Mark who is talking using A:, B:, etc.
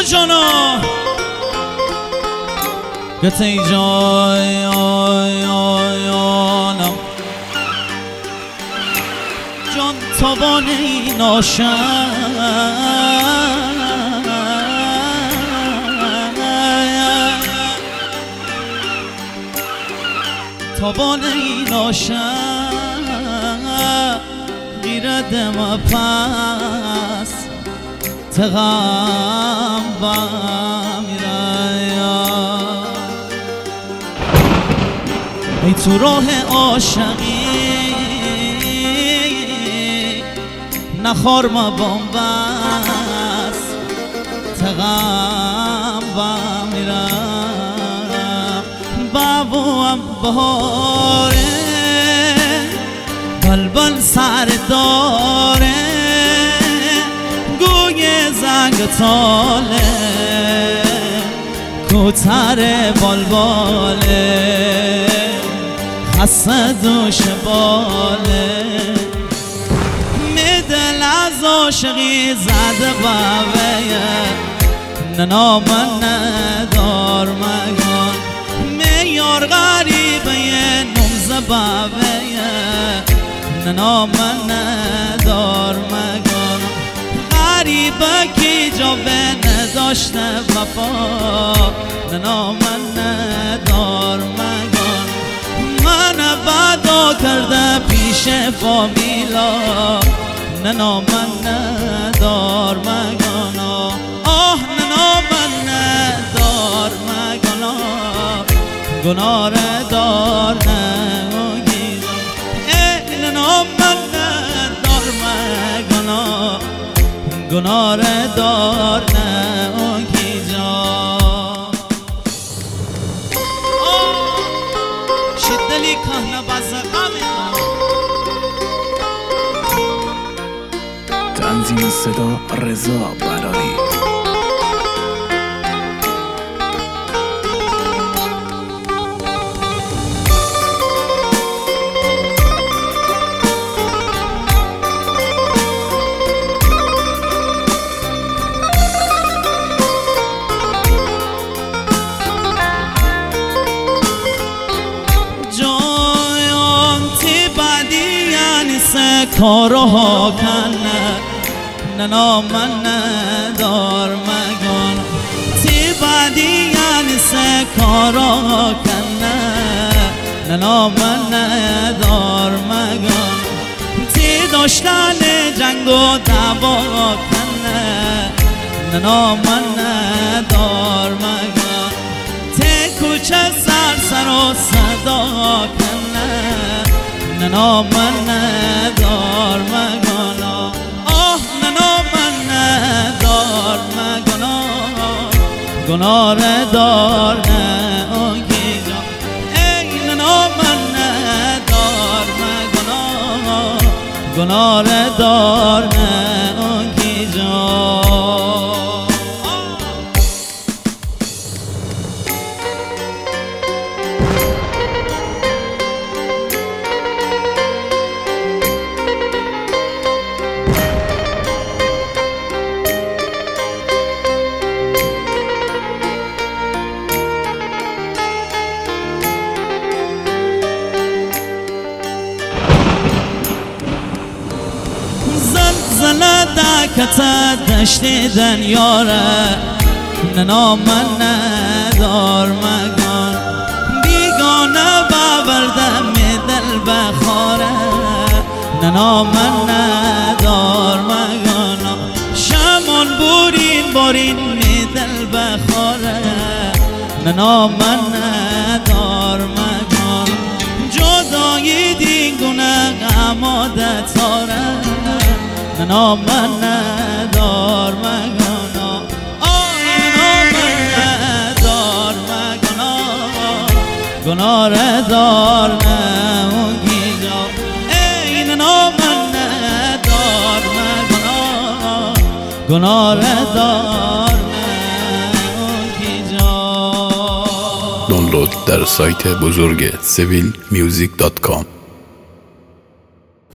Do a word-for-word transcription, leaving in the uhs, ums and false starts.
A: جانا گتی جای آی آی آنم جان تابان این آشم تابان این آشم غیره دم پس تغم بمیره ای تو راه عاشقی نخور ما بامبس تغم بمیرم بابوام بهاره بلبل سر داره گوی زنگ تاله کوتر بالباله خسته دوش باله می دل از عاشقی زده بابه ننا من ندار مگان می یار غریبه نمزه بابه ننا من ندار مگان غریبه کی جاوه نداشته وفا ننا من ندار مگان من بدا کرده پیش فامیلا ننا من ندار مگانا آه ننا من ندار مگانا گناه دار نگیرم ای ننا من ندار مگانا گناه دار نگیرم شدلی کهنه بزقمه
B: تنظیم صدا رضا براری
A: کارها کنه ننا من ندار مگان تی بعدی یعنی سه کارها کنه ننا من ندار مگان تی داشتن جنگ و دعوا کنه ننا من ندار مگان تی کوچه سر سر و صدا کنه ننا من ندار مگانا آه ننا من ندار مگانا گناه دار نگیرم ای ننا من ندار مگانا گناه دار نگیرم زلزله دکت دشت دنیاره ننا من ندار مگان بیگانه باوردم دل بخاره ننا من ندار مگان شمان بورین بورین دل بخاره ننا من ندار مگان جدایی دیگونه غماده تاره ننا من ندار مگانا آه ننا من ندار مگانا گناه دار نگیرم ای ننا من ندار مگانا گناه دار نگیرم
B: دانلود در سایت بزرگ سویل میوزیک دات کام.